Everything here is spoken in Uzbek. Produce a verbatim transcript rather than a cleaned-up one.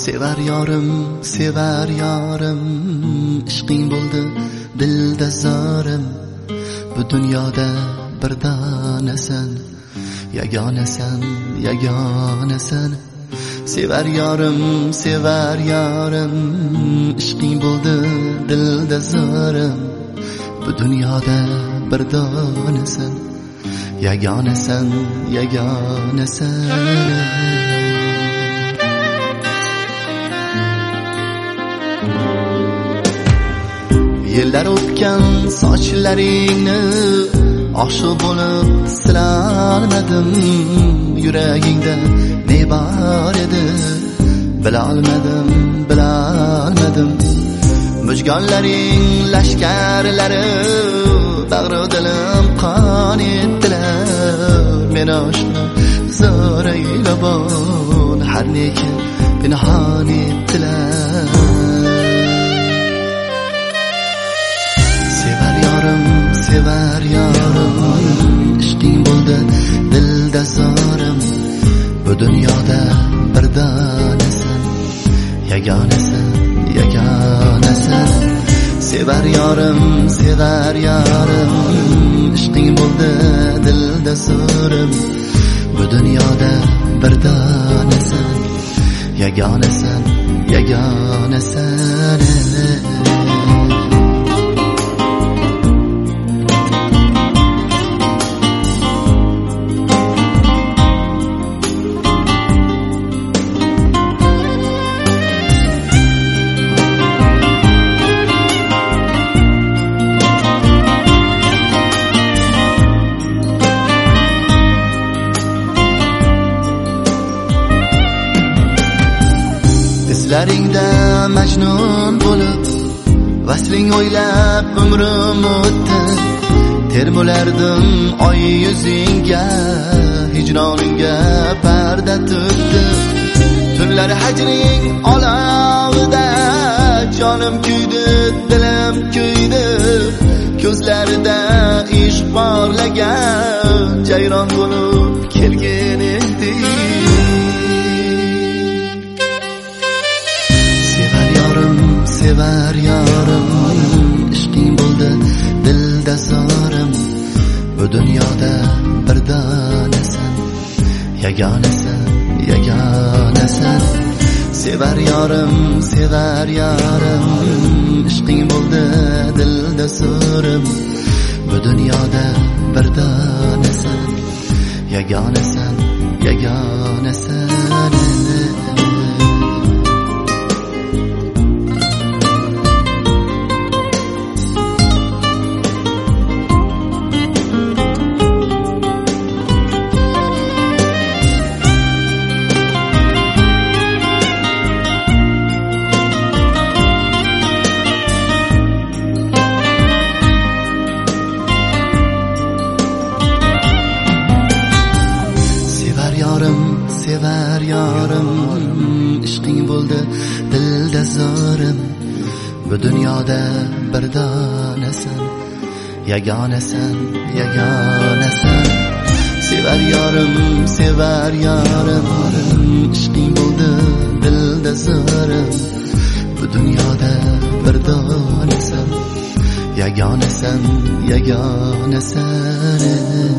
sevar yorim, sevar yorim, ishqing bo'ldi dilda zorim. Bu dunyoda bir donasan, yagonasan, yagonasan. Sevar yorim, sevar yorim, ishqing bo'ldi dilda zorim. Bu dunyoda bir donasan, yagonasan, yagonasan. Yillar o'tgan sochlaringni oshiq bo'lib silolmadim. Yuragingda ne bor edi bilolmadim, bilolmadim. Mujgonlaring lashkarlari bag'ri dilim qon etdilar. Men oshni zo'raylabon har nechun pinhon etdilar. Sevar yorim, sevar yorim, ishqing bo'ldi dilda zorim. Bu dunyoda bir donasan, yagonasan, yagonasan. Sevar yorim, sevar yorim, ishqing bo'ldi dilda zorim. Bu dunyoda bir donasan, yagonasan, yagonasan. Izlaringda majnun bo'lib, vasling o'ylab umrim o'tdi. Termulardim oy yuzingga, hijroningga parda tutdi. Tunlar hajring olovida jonim kuydi, dilim kuydi. Ko'zlarida ishq porlagan, jayron bo'lib kelgan edi. Sevar yorim, ishqing bo'ldi dilda zorim. Bu dunyoda bir donasan, yagonasan, yagonasan. Sevar yorim, sevar yorim, ishqing bo'ldi dilda zorim. Bu dunyoda bir donasan, yagonasan, yagonasan. Sevar yorim, ishqing bo'ldi dilda zorim. Bu dunyoda bir donasan, yagonasan, yagonasan. Sevar yorim, sevar yorim, ishqing bo'ldi dilda zorim. Bu dunyoda bir donasan, yagonasan, yagonasan.